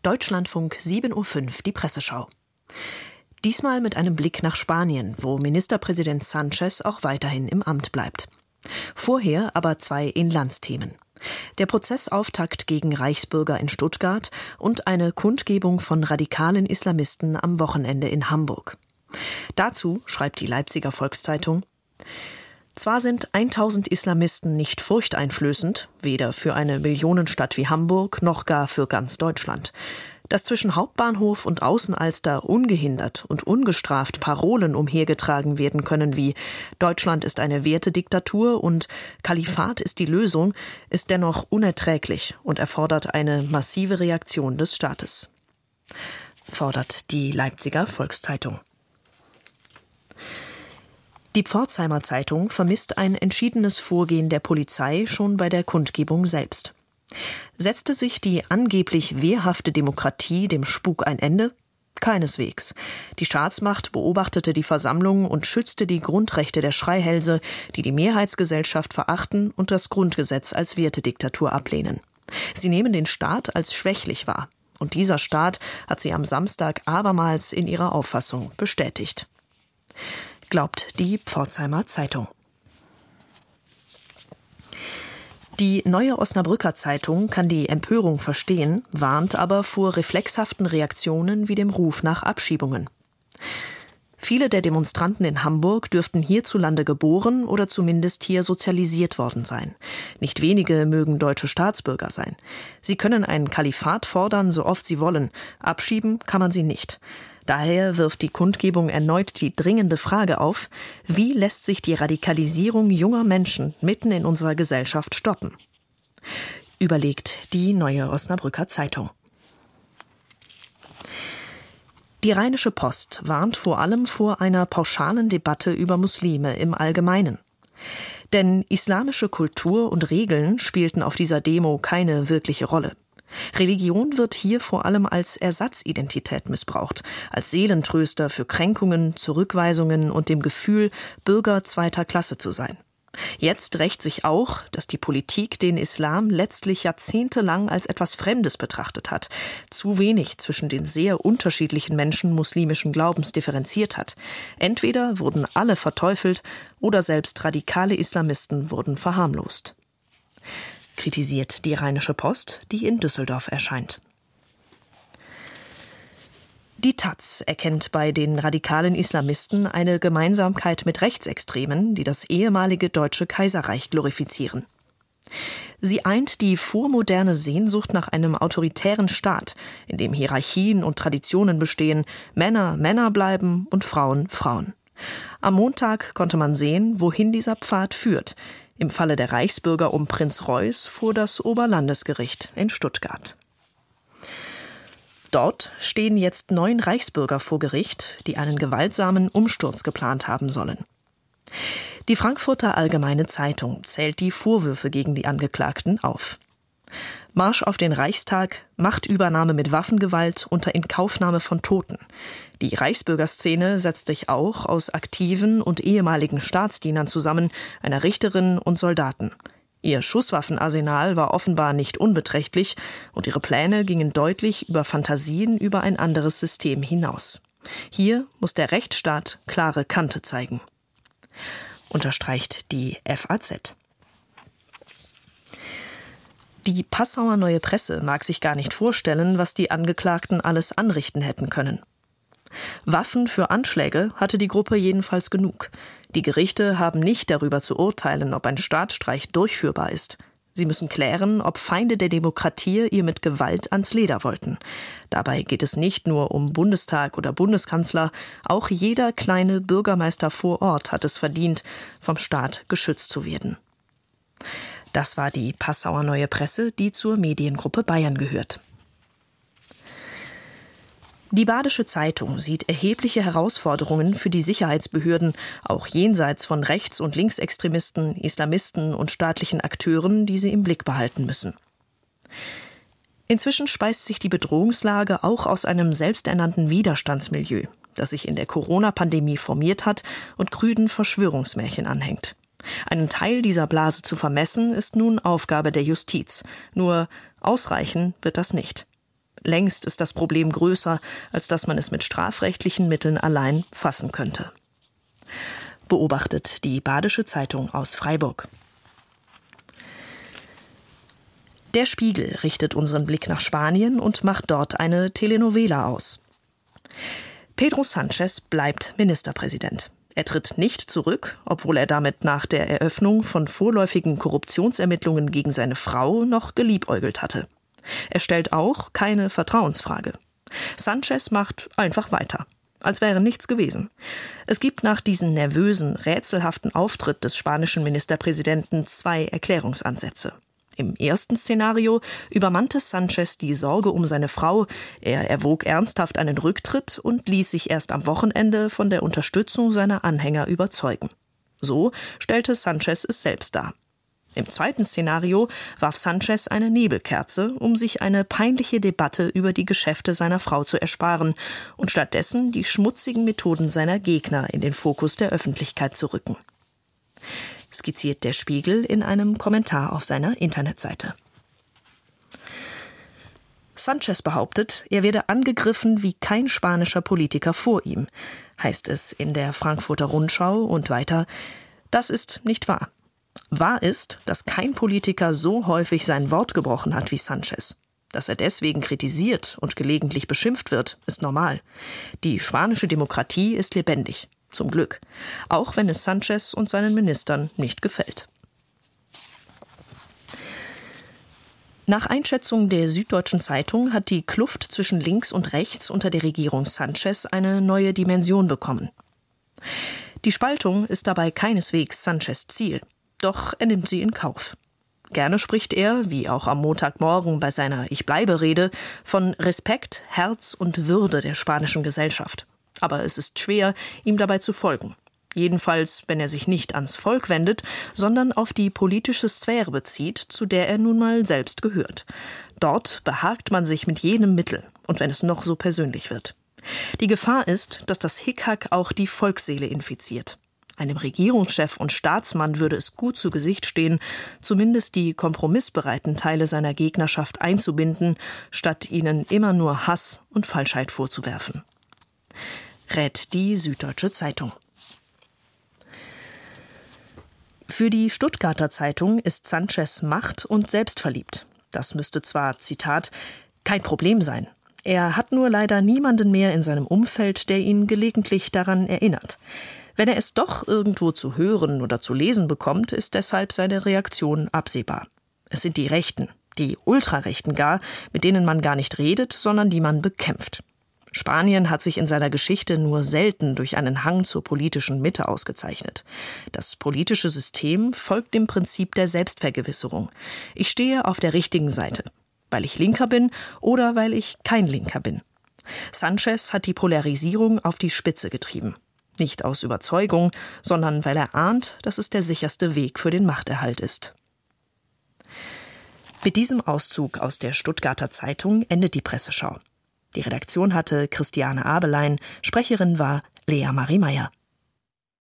Deutschlandfunk 7.05 Uhr, die Presseschau. Diesmal mit einem Blick nach Spanien, wo Ministerpräsident Sánchez auch weiterhin im Amt bleibt. Vorher aber zwei Inlandsthemen. Der Prozessauftakt gegen Reichsbürger in Stuttgart und eine Kundgebung von radikalen Islamisten am Wochenende in Hamburg. Dazu schreibt die Leipziger Volkszeitung: Zwar sind 1000 Islamisten nicht furchteinflößend, weder für eine Millionenstadt wie Hamburg noch gar für ganz Deutschland. Dass zwischen Hauptbahnhof und Außenalster ungehindert und ungestraft Parolen umhergetragen werden können wie »Deutschland ist eine Wertediktatur« und »Kalifat ist die Lösung«, ist dennoch unerträglich und erfordert eine massive Reaktion des Staates, fordert die Leipziger Volkszeitung. Die Pforzheimer Zeitung vermisst ein entschiedenes Vorgehen der Polizei schon bei der Kundgebung selbst. Setzte sich die angeblich wehrhafte Demokratie dem Spuk ein Ende? Keineswegs. Die Staatsmacht beobachtete die Versammlung und schützte die Grundrechte der Schreihälse, die die Mehrheitsgesellschaft verachten und das Grundgesetz als Wertediktatur ablehnen. Sie nehmen den Staat als schwächlich wahr. Und dieser Staat hat sie am Samstag abermals in ihrer Auffassung bestätigt. Glaubt die Pforzheimer Zeitung. Die Neue Osnabrücker Zeitung kann die Empörung verstehen, warnt aber vor reflexhaften Reaktionen wie dem Ruf nach Abschiebungen. Viele der Demonstranten in Hamburg dürften hierzulande geboren oder zumindest hier sozialisiert worden sein. Nicht wenige mögen deutsche Staatsbürger sein. Sie können ein Kalifat fordern, so oft sie wollen. Abschieben kann man sie nicht. Daher wirft die Kundgebung erneut die dringende Frage auf: Wie lässt sich die Radikalisierung junger Menschen mitten in unserer Gesellschaft stoppen? Überlegt die Neue Osnabrücker Zeitung. Die Rheinische Post warnt vor allem vor einer pauschalen Debatte über Muslime im Allgemeinen. Denn islamische Kultur und Regeln spielten auf dieser Demo keine wirkliche Rolle. Religion wird hier vor allem als Ersatzidentität missbraucht, als Seelentröster für Kränkungen, Zurückweisungen und dem Gefühl, Bürger zweiter Klasse zu sein. Jetzt rächt sich auch, dass die Politik den Islam letztlich jahrzehntelang als etwas Fremdes betrachtet hat, zu wenig zwischen den sehr unterschiedlichen Menschen muslimischen Glaubens differenziert hat. Entweder wurden alle verteufelt oder selbst radikale Islamisten wurden verharmlost. Kritisiert die Rheinische Post, die in Düsseldorf erscheint. Die taz erkennt bei den radikalen Islamisten eine Gemeinsamkeit mit Rechtsextremen, die das ehemalige Deutsche Kaiserreich glorifizieren. Sie eint die vormoderne Sehnsucht nach einem autoritären Staat, in dem Hierarchien und Traditionen bestehen, Männer Männer bleiben und Frauen Frauen. Am Montag konnte man sehen, wohin dieser Pfad führt. Im Falle der Reichsbürger um Prinz Reuß vor das Oberlandesgericht in Stuttgart. Dort stehen jetzt 9 Reichsbürger vor Gericht, die einen gewaltsamen Umsturz geplant haben sollen. Die Frankfurter Allgemeine Zeitung zählt die Vorwürfe gegen die Angeklagten auf. Marsch auf den Reichstag, Machtübernahme mit Waffengewalt unter Inkaufnahme von Toten. Die Reichsbürgerszene setzt sich auch aus aktiven und ehemaligen Staatsdienern zusammen, einer Richterin und Soldaten. Ihr Schusswaffenarsenal war offenbar nicht unbeträchtlich und ihre Pläne gingen deutlich über Fantasien über ein anderes System hinaus. Hier muss der Rechtsstaat klare Kante zeigen, unterstreicht die FAZ. Die Passauer Neue Presse mag sich gar nicht vorstellen, was die Angeklagten alles anrichten hätten können. Waffen für Anschläge hatte die Gruppe jedenfalls genug. Die Gerichte haben nicht darüber zu urteilen, ob ein Staatsstreich durchführbar ist. Sie müssen klären, ob Feinde der Demokratie ihr mit Gewalt ans Leder wollten. Dabei geht es nicht nur um Bundestag oder Bundeskanzler, auch jeder kleine Bürgermeister vor Ort hat es verdient, vom Staat geschützt zu werden. Das war die Passauer Neue Presse, die zur Mediengruppe Bayern gehört. Die Badische Zeitung sieht erhebliche Herausforderungen für die Sicherheitsbehörden, auch jenseits von Rechts- und Linksextremisten, Islamisten und staatlichen Akteuren, die sie im Blick behalten müssen. Inzwischen speist sich die Bedrohungslage auch aus einem selbsternannten Widerstandsmilieu, das sich in der Corona-Pandemie formiert hat und krüden Verschwörungsmärchen anhängt. Einen Teil dieser Blase zu vermessen, ist nun Aufgabe der Justiz. Nur ausreichen wird das nicht. Längst ist das Problem größer, als dass man es mit strafrechtlichen Mitteln allein fassen könnte. Beobachtet die Badische Zeitung aus Freiburg. Der Spiegel richtet unseren Blick nach Spanien und macht dort eine Telenovela aus. Pedro Sánchez bleibt Ministerpräsident. Er tritt nicht zurück, obwohl er damit nach der Eröffnung von vorläufigen Korruptionsermittlungen gegen seine Frau noch geliebäugelt hatte. Er stellt auch keine Vertrauensfrage. Sánchez macht einfach weiter, als wäre nichts gewesen. Es gibt nach diesem nervösen, rätselhaften Auftritt des spanischen Ministerpräsidenten 2 Erklärungsansätze. Im ersten Szenario übermannte Sánchez die Sorge um seine Frau. Er erwog ernsthaft einen Rücktritt und ließ sich erst am Wochenende von der Unterstützung seiner Anhänger überzeugen. So stellte Sánchez es selbst dar. Im zweiten Szenario warf Sánchez eine Nebelkerze, um sich eine peinliche Debatte über die Geschäfte seiner Frau zu ersparen und stattdessen die schmutzigen Methoden seiner Gegner in den Fokus der Öffentlichkeit zu rücken. Skizziert der Spiegel in einem Kommentar auf seiner Internetseite. Sánchez behauptet, er werde angegriffen wie kein spanischer Politiker vor ihm, heißt es in der Frankfurter Rundschau und weiter, das ist nicht wahr. Wahr ist, dass kein Politiker so häufig sein Wort gebrochen hat wie Sánchez. Dass er deswegen kritisiert und gelegentlich beschimpft wird, ist normal. Die spanische Demokratie ist lebendig. Zum Glück. Auch wenn es Sánchez und seinen Ministern nicht gefällt. Nach Einschätzung der Süddeutschen Zeitung hat die Kluft zwischen links und rechts unter der Regierung Sánchez eine neue Dimension bekommen. Die Spaltung ist dabei keineswegs Sánchez Ziel, doch er nimmt sie in Kauf. Gerne spricht er, wie auch am Montagmorgen bei seiner Ich-bleibe-Rede, von Respekt, Herz und Würde der spanischen Gesellschaft. Aber es ist schwer, ihm dabei zu folgen. Jedenfalls, wenn er sich nicht ans Volk wendet, sondern auf die politische Sphäre bezieht, zu der er nun mal selbst gehört. Dort behagt man sich mit jedem Mittel, und wenn es noch so persönlich wird. Die Gefahr ist, dass das Hickhack auch die Volksseele infiziert. Einem Regierungschef und Staatsmann würde es gut zu Gesicht stehen, zumindest die kompromissbereiten Teile seiner Gegnerschaft einzubinden, statt ihnen immer nur Hass und Falschheit vorzuwerfen. Rät die Süddeutsche Zeitung. Für die Stuttgarter Zeitung ist Sánchez macht- und selbstverliebt. Das müsste zwar, Zitat, kein Problem sein. Er hat nur leider niemanden mehr in seinem Umfeld, der ihn gelegentlich daran erinnert. Wenn er es doch irgendwo zu hören oder zu lesen bekommt, ist deshalb seine Reaktion absehbar. Es sind die Rechten, die Ultrarechten gar, mit denen man gar nicht redet, sondern die man bekämpft. Spanien hat sich in seiner Geschichte nur selten durch einen Hang zur politischen Mitte ausgezeichnet. Das politische System folgt dem Prinzip der Selbstvergewisserung. Ich stehe auf der richtigen Seite, weil ich Linker bin oder weil ich kein Linker bin. Sánchez hat die Polarisierung auf die Spitze getrieben. Nicht aus Überzeugung, sondern weil er ahnt, dass es der sicherste Weg für den Machterhalt ist. Mit diesem Auszug aus der Stuttgarter Zeitung endet die Presseschau. Die Redaktion hatte Christiane Abelein, Sprecherin war Lea Marie Meyer.